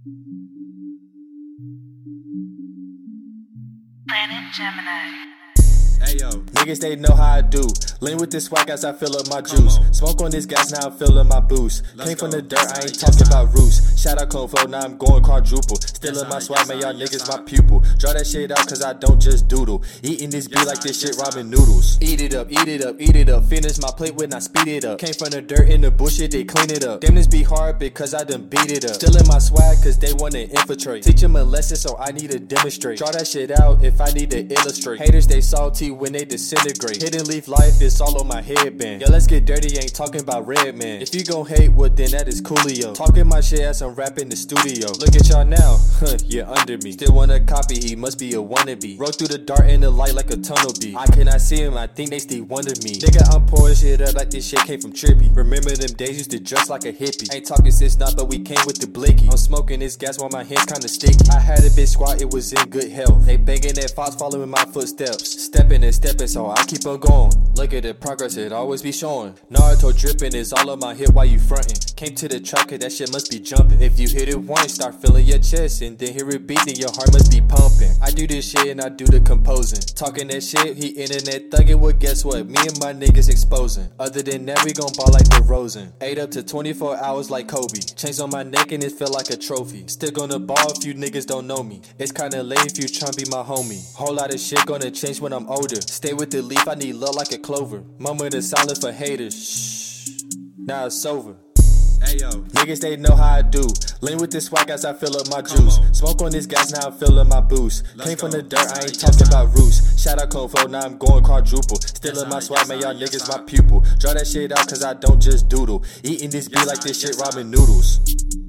Planet Gemini. Ayo. Niggas, they know how I do. Lean with this swag as I fill up my juice. Smoke on this gas, now I'm filling my boost. Came from the dirt, I ain't talking about roots. Shout out Cofo, now I'm going quadruple. Stealing my swag, man, y'all niggas my pupil. Draw that shit out cause I don't just doodle. Eating this beat like this shit ramen noodles. Eat it up, eat it up, eat it up. Finish my plate when I speed it up. Came from the dirt in the bullshit, they clean it up. Damn, this be hard because I done beat it up. Stealing my swag cause they wanna infiltrate. Teach them a lesson so I need to demonstrate. Draw that shit out if I need to illustrate. Haters, they salty when they disintegrate. Hidden leaf life is all on my headband. Yo, let's get dirty, ain't talking about Redman. If you gon' hate, well then that is coolio. Talking my shit as I'm rapping the studio. Look at y'all now, you're under me. Still wanna copy, he must be a wannabe. Rode through the dark in the light like a tunnel bee. I cannot see him, I think they still wanted me. Nigga, I'm pouring shit up like this shit came from Trippy. Remember them days used to dress like a hippie. Ain't talking since not, but we came with the blicky. I'm smoking this gas while my hands kinda sticky. I had a bitch squat, it was in good health. They banging that fox, following my footsteps. Stepping and stepping, so I keep on going. Look at the progress, it always be showing. Naruto dripping is all on my hip while you frontin'. Came to the track, cause that shit must be jumping. If you hit it once, start feeling your chest, and then hear it beat, then your heart must be pumping. I do this shit and I do the composing. Talking that shit, he internet thugging, well guess what? Me and my niggas exposing. Other than that, we gon' ball like DeRozan. 8 up to 24 hours like Kobe. Chains on my neck and it feel like a trophy. Still gonna ball if you niggas don't know me. It's kinda late if you tryna be my homie. Whole lot of shit gonna change when I'm older. Stay with the leaf, I need love like a clover. Moment of silence for haters. Shh. Now it's over. Ayo. Niggas, they know how I do. Lean with this swag as I fill up my juice. Smoke on this gas, now I'm filling my boost. Came from the dirt, I ain't talking about roots. Shout out Cofo, now I'm going quadruple. Stealing my swag, man, y'all niggas my pupil. Draw that shit out cause I don't just doodle. Eating this beat like this shit ramen noodles.